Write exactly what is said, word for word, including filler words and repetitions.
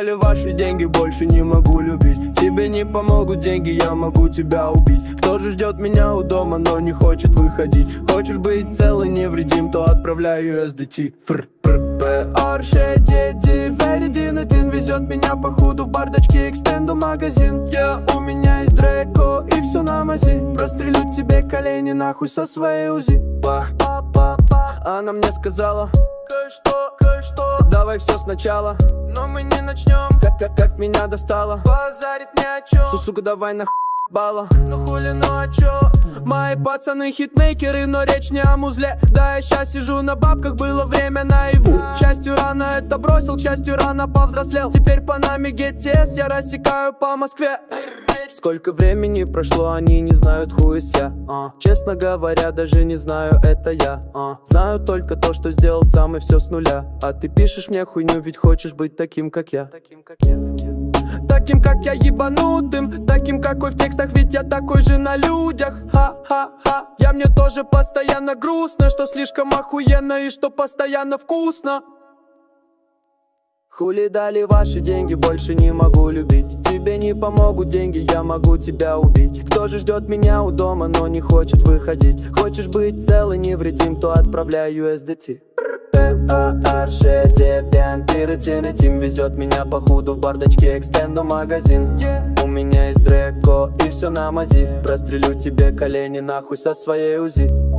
дали ваши деньги, больше не могу любить. Тебе не помогут деньги, я могу тебя убить. Кто же ждет меня у дома, но не хочет выходить? Хочешь быть цел и невредим, то отправляю эс ди ти. Фр, пр, п, орше, дети, Феридин один везет меня по худу в бардачке, экстенду магазин. Я, у меня есть Дреко и все на мази. Прострелю тебе колени нахуй со своей узи. Па, па, па, па. Она мне сказала: кое-что, кое-что, давай все сначала. Но мы не начнем, как, как, как меня достало. Базарит ни о чем. Сусука, давай нахуй бала. Ну хули, ну а чё? Мои пацаны хитмейкеры, но речь не о музле. Да, я щас сижу на бабках, было время наяву. К счастью рано это бросил, к счастью рано повзрослел. Теперь по нами джи ти эс я рассекаю по Москве. Сколько времени прошло, они не знают, who is я, а. Честно говоря, даже не знаю, это я, а. Знаю только то, что сделал сам и все с нуля. А ты пишешь мне хуйню, ведь хочешь быть таким, как я. Таким, как я. Таким, как я, ебанутым. Таким, какой в текстах, ведь я такой же на людях. Ха-ха-ха. Я мне тоже постоянно грустно, что слишком охуенно и что постоянно вкусно. Хули дали ваши деньги, больше не могу любить. Тебе не помогут деньги, я могу тебя убить. Кто же ждет меня у дома, но не хочет выходить? Хочешь быть цел и невредим, то отправляю эс ди ти. Арше, девян, пиротин, тим везет меня по худу в бардачке, экстенду магазин. У меня есть Дреко и все на мази. Прострелю тебе колени нахуй со своей узи.